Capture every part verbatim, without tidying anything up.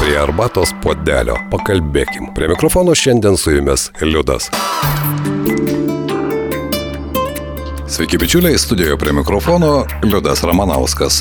Prie arbatos puodelio pakalbėkim. Prie mikrofono šiandien su jumis Liudas. Sveiki bičiuliai, studijoje prie mikrofono Liudas Ramanauskas.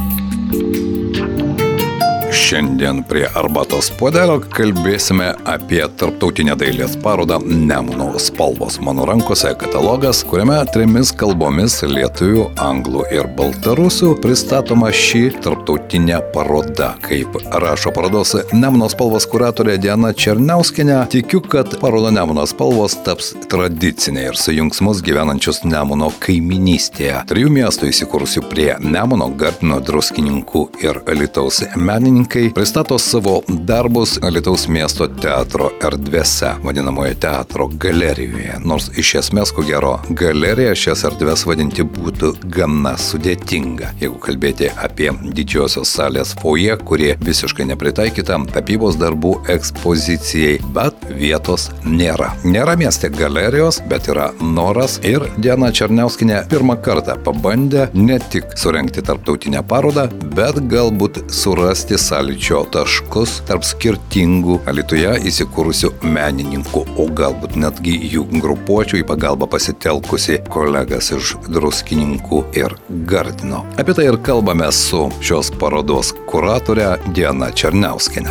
Šiandien prie arbatos puodelio kalbėsime apie tarptautinę dailės parodą Nemuno spalvos. Mano rankose katalogas, kuriame trimis kalbomis lietuvių, anglų ir baltarusių pristatoma ši tarptautinė paroda. Kaip rašo parodos Nemuno spalvos kuratorė Diana Černiauskienė, tikiu, kad paroda Nemuno spalvos taps tradicinė ir sujungs mus gyvenančius Nemuno kaiminystėje. Trijų miestų įsikūrusių prie Nemuno, Gardino, Druskininkų ir Alytaus menininkai pristato savo darbus Alytaus miesto teatro erdvėse, vadinamoje teatro galerijoje. Nors iš esmės, ko gero, galerija šias erdvės vadinti būtų gana sudėtinga. Jeigu kalbėti apie didžiosios salės foje, kurie visiškai nepritaikyta tapybos darbų ekspozicijai, bet vietos nėra. Nėra mieste galerijos, bet yra noras ir Diana Černiauskienė pirmą kartą pabandė ne tik surengti tarptautinę parodą, bet galbūt surasti sąlyčio taškus tarp skirtingų Alytuje įsikūrusių menininkų, o galbūt netgi jų grupuočių į pagalbą pasitelkusi kolegas iš Druskininkų ir Gardino. Apie tai ir kalbame su šios parodos kuratore Diana Černiauskienė.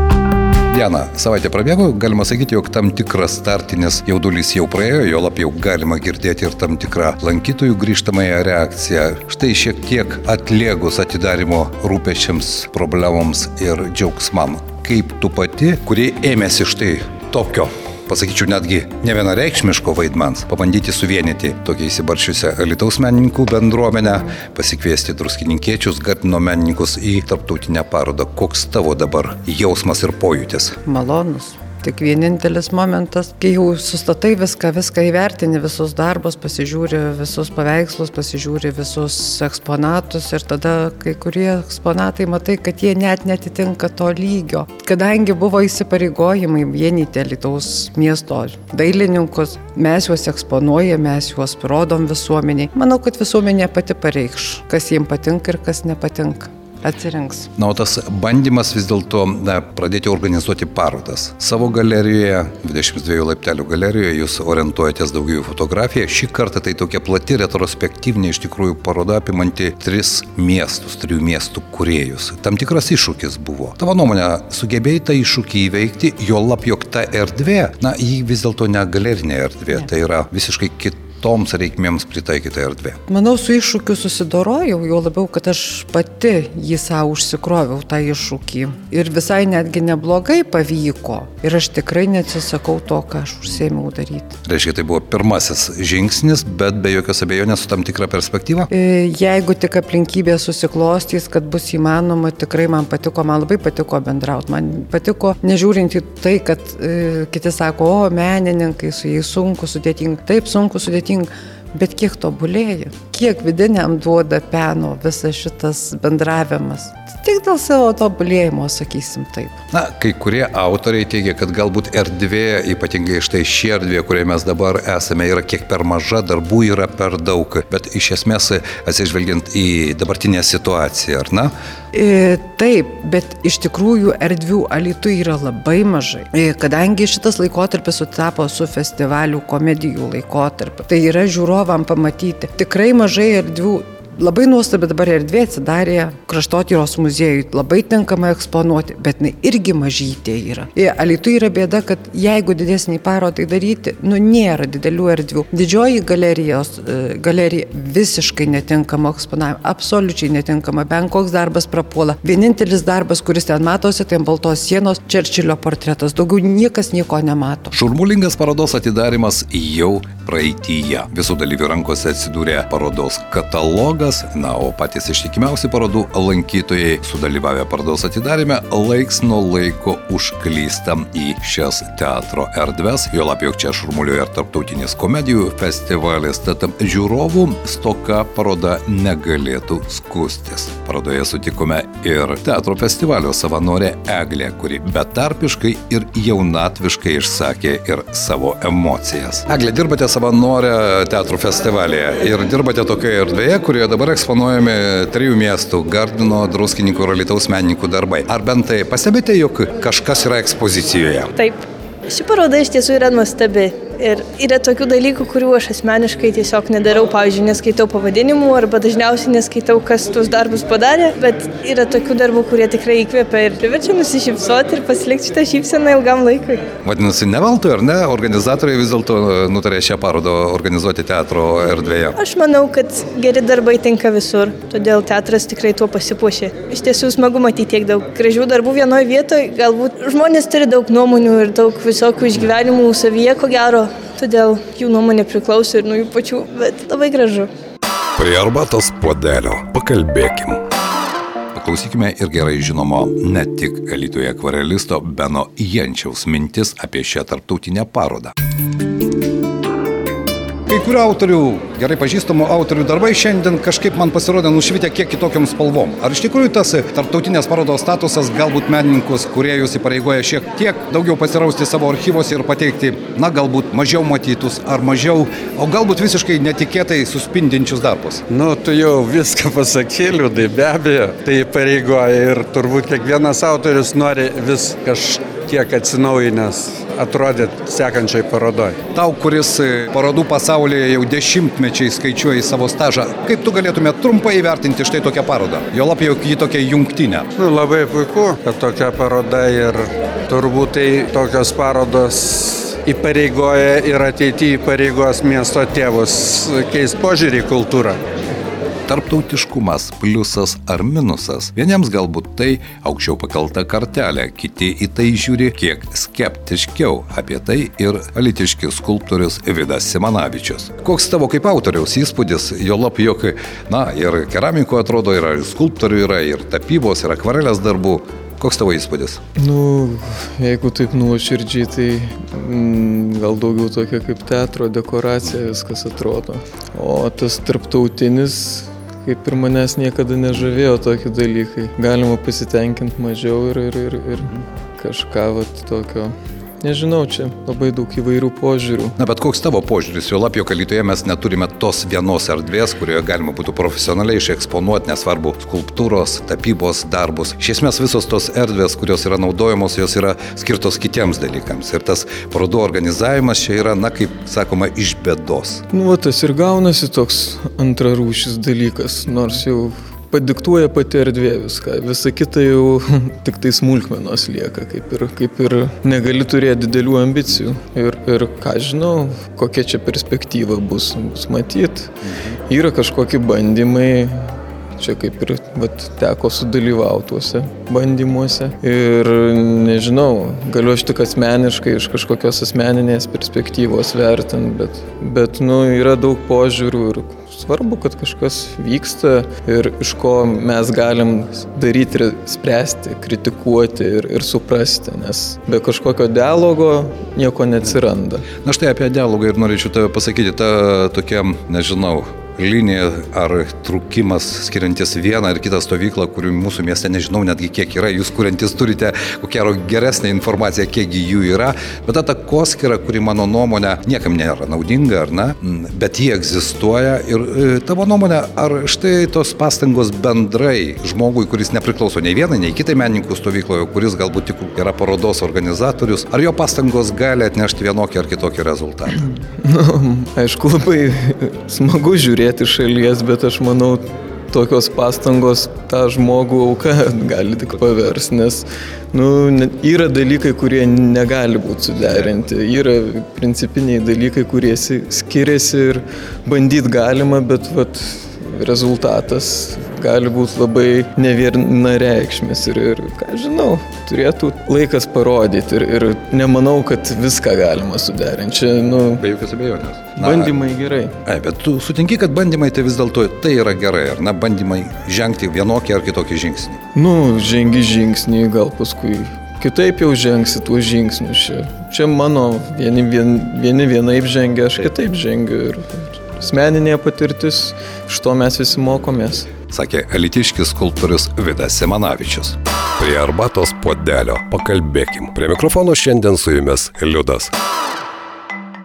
Diana, savaitė prabėgo, galima sakyti, jog tam tikras startinis jaudulys jau praėjo, jo lab jau galima girdėti ir tam tikrą lankytojų grįžtamąją reakciją. Štai šiek tiek atliegus atidarimo rūpesčiams, problemoms ir džiaugsmam. Kaip tu pati, kurie ėmėsi štai tokio, pasakyčiau, netgi nevienareikšmiško vaidmens, pabandyti suvienyti tokią įsibaršiusią Alytaus menininkų bendruomenę, pasikviesti druskininkiečius, Gardino menininkus į tarptautinę parodą. Koks tavo dabar jausmas ir pojūtis? Malonus. Tik vienintelis momentas, kai jau sustatai viską, viską įvertini, visus darbus, pasižiūri visus paveikslus, pasižiūri visus eksponatus ir tada kai kurie eksponatai matai, kad jie net netitinka to lygio. Kadangi buvo įsipareigojimai vienyti Alytaus miesto dailininkus, mes juos eksponuojame, mes juos rodom visuomeniai. Manau, kad visuomenė pati pareikš, kas jiems patinka ir kas nepatinka. Atsirinks. Na, o tas bandymas vis dėlto na, pradėti organizuoti parodas. Savo galerijoje, dvidešimt dviejų laiptelių galerijoje, jūs orientuojatės daugiau į fotografiją. Šį kartą tai tokia plati retrospektyvinė iš tikrųjų paroda apimanti tris miestus, trijų miestų kūrėjus. Tam tikras iššūkis buvo. Tavo nuomonė, sugebėjai tą iššūkį įveikti, jo lab, jog ta erdvė, na, jį vis dėlto ne galerinė erdvė, ne. Tai yra visiškai kita. Toms reikmėms pritaikyta erdvė. Manau, su iššūkiu susidorojau, jau labiau, kad aš pati jį savo užsikroviau tą iššūkį. Ir visai netgi neblogai pavyko. Ir aš tikrai neatsisakau to, ką aš užsiėmiau daryti. Reiškia, tai buvo pirmasis žingsnis, bet be jokios abejonės su tam tikra perspektyva? Jeigu tik aplinkybė susiklostys, kad bus įmanoma, tikrai man patiko, man labai patiko bendrauti. Man patiko, nežiūrint į tai, kad e, kiti sako, o menininkai, su jais sunku, sudėtinga. Taip, sunku, sudėtinga. Bet kiek tobulėja, kiek vidiniam duoda peno visas šitas bendravimas. Tik dėl savo tobulėjimo, sakysim taip. Na, kai kurie autoriai teigia, kad galbūt erdvė, ypatingai štai ši erdvė, kurioje mes dabar esame, yra kiek per maža, darbų yra per daug, bet iš esmės atsižvelgiant į dabartinę situaciją, ar ne? E, taip, bet iš tikrųjų erdvių Alytuje yra labai mažai. E, kadangi šitas laikotarpis sutapo su festivalių komedijų laikotarpiu, tai yra žiūrovam pamatyti. Tikrai mažai erdvių. Labai nuostabi dabar erdvė atsidarė Kraštotyros muziejui, labai tinkama eksponuoti, bet jinai irgi mažytė yra. Alytuje yra bėda, kad jeigu didesnį parodai daryti, nu nėra didelių erdvių. Didžioji galerijos, galerija visiškai netinkama eksponavimui, absoliučiai netinkama, bent koks darbas prapuola. Vienintelis darbas, kuris ten matosi, tai baltos sienos Čerčilio portretas. Daugiau niekas nieko nemato. Šurmulingas parodos atidarimas jau praeityje. Visų dalyvių rankose atsidūrė parodos katalogas. Na, o patys ištikimiausi parodų lankytojai, sudalyvavę parodos atidarime, laiks nuo laiko užklysta į šias teatro erdves. Jo labiau čia šurmuliuoja ir tarptautinis komedijų festivalis, tad žiūrovų stoka paroda negalėtų skųstis. Parodoje sutikome ir teatro festivalio savanorė Eglė, kuri betarpiškai ir jaunatviškai išsakė ir savo emocijas. Eglė, dirbate savanorę teatro festivalyje ir dirbate tokioje erdvėje, kurioje dabar eksponuojami trijų miestų – Gardino, Druskininkų ir Alytaus menininkų darbai. Ar bent tai pastebite, jog kažkas yra ekspozicijoje? Taip. Ši paroda iš tiesų yra nuostabi. Ir yra tokių dalykų, kurių aš asmeniškai tiesiog nedarau. Pavyzdžiui, neskaitau pavadinimų arba dažniausiai neskaitau, kas tuos darbus padarė. Bet yra tokių darbų, kurie tikrai įkvėpia ir priverčia nusišypsoti ir pasilikti šitą šypseną ilgam laikui. Vadinasi, ne veltui, ar ne? Organizatoriai vis dėlto nutarė šią parodą organizuoti teatro erdvėje. Aš manau, kad geri darbai tinka visur. Todėl teatras tikrai tuo pasipuošė. Iš tiesų smagu matyti tiek daug gražių darbų vienoje vietoje. Galbūt žmonės turi daug nuomonių ir daug visokių išgyvenimų savyje, ko gero. Todėl jų nuomonė priklauso ir nuo jų pačių, bet labai gražu. Prie arbatos puodelio pakalbėkim. Paklausykime ir gerai žinomo ne tik Alytuje akvarelisto Beno Jančiaus mintis apie šią tarptautinę parodą. Kai kurių autorių, gerai pažįstamų autorių darbai šiandien kažkaip man pasirodė nušvitę kiek kitokiam spalvom. Ar iš tikrųjų tas tarptautinės parodos statusas galbūt menininkus, kūrėjus įpareigoja šiek tiek daugiau pasirausti savo archyvose ir pateikti, na, galbūt mažiau matytus ar mažiau, o galbūt visiškai netikėtai suspindinčius darbus? Nu, tu jau viską pasakė, Liudai, be abejo, tai įpareigoja ir turbūt kiekvienas autorius nori vis kažkiek atsinaujinęs atrodyti sekančiai parodoj. Tau, kuris parodų pasaulyje jau dešimtmečiai skaičiuoja savo stažą, kaip tu galėtume trumpai įvertinti štai tokią parodą? Juolab jau ji tokia jungtinė. Nu, labai puiku, kad tokia paroda ir turbūt tai tokios parodos įpareigoja ir ateityje įpareigos miesto tėvus keisti požiūrį į kultūrą. Tarptautiškumas – pliusas ar minusas. Vieniems galbūt tai aukščiau pakelta kartelė, kiti į tai žiūri kiek skeptiškiau. Apie tai ir alytiškis skulptorius Vidas Simanavičius. Koks tavo kaip autoriaus įspūdis, juolab jog, na, ir keramikų atrodo, yra, ir skulptorių yra, ir tapybos, ir akvarelės darbų. Koks tavo įspūdis? Nu, jeigu taip nuoširdžiai, tai mm, gal daugiau tokia kaip teatro dekoracija viskas atrodo. O tas tarptautinis, kaip ir manęs niekada nežavėjo tokie dalykai. Galima pasitenkinti mažiau ir, ir, ir, ir kažką vat tokio. Nežinau, čia labai daug įvairių požiūrių. Na, bet koks tavo požiūris? Juolab, jog Alytuje mes neturime tos vienos erdvės, kurioje galima būtų profesionaliai išeksponuoti, nesvarbu, skulptūros, tapybos darbus. Iš esmės visos tos erdvės, kurios yra naudojamos, jos yra skirtos kitiems dalykams. Ir tas parodų organizavimas čia yra, na, kaip sakoma, iš bėdos. Nu, tas ir gaunasi toks antrarūšis dalykas, nors jau padiktuoja pati erdvė viską. Visa kita jau tik tai smulkmenos lieka, kaip ir, kaip ir negali turėti didelių ambicijų. Ir, ir ką žinau, kokia čia perspektyva bus, bus matyti. Yra kažkokie bandymai, čia kaip ir vat, teko sudalyvauti tuose bandymuose. Ir nežinau, galiu aš tik asmeniškai iš kažkokios asmeninės perspektyvos vertinti, bet, bet nu, yra daug požiūrių ir svarbu, kad kažkas vyksta ir iš ko mes galim daryti ir spręsti, kritikuoti ir, ir suprasti, nes be kažkokio dialogo nieko neatsiranda. Na štai apie dialogą ir norėčiau tave pasakyti, ta tokia, nežinau, linija ar trukimas skiriantis vieną ir kitą stovyklą, kurių mūsų mieste nežinau netgi kiek yra, jūs kuriantis turite kokią geresnę informaciją, kiekgi jų yra, bet ta takoskyra, kuri mano nuomonė niekam nėra naudinga, ar ne, bet jie egzistuoja ir e, tavo nuomonė, ar štai tos pastangos bendrai žmogui, kuris nepriklauso nei vienai, nei kitai menininkų stovykloje, kuris galbūt tik yra parodos organizatorius, ar jo pastangos gali atnešti vienokį ar kitokį rezultatą? Nu, aišku, labai smagu žiūrėti iš šalies, bet aš manau, tokios pastangos tą žmogų auką gali tik paversti, nes nu, yra dalykai, kurie negali būti suderinti, yra principiniai dalykai, kurie skiriasi ir bandyti galima, bet vat, rezultatas gali būti labai nevienareikšmis ir, ir ką žinau, turėtų laikas parodyti ir, ir nemanau, kad viską galima suderinti. Čia, nu, be jokios abejonės. Bandymai gerai. Ai, bet tu sutinki, kad bandymai tai vis dėlto tai yra gerai, ar ne, bandymai žengti vienokį ar kitokį žingsnį? Nu, žengi žingsnį, gal paskui kitaip jau žengsi tuos žingsnius. Čia, čia mano vieni, vien, vieni vienaip žengia, aš kitaip žengiu ir asmeninė patirtis, iš to mes visi mokomės. Sakė alytiškis skulptorius Vidas Simanavičius. Prie arbatos puodelio pakalbėkim. Prie mikrofono šiandien su jumis Liudas.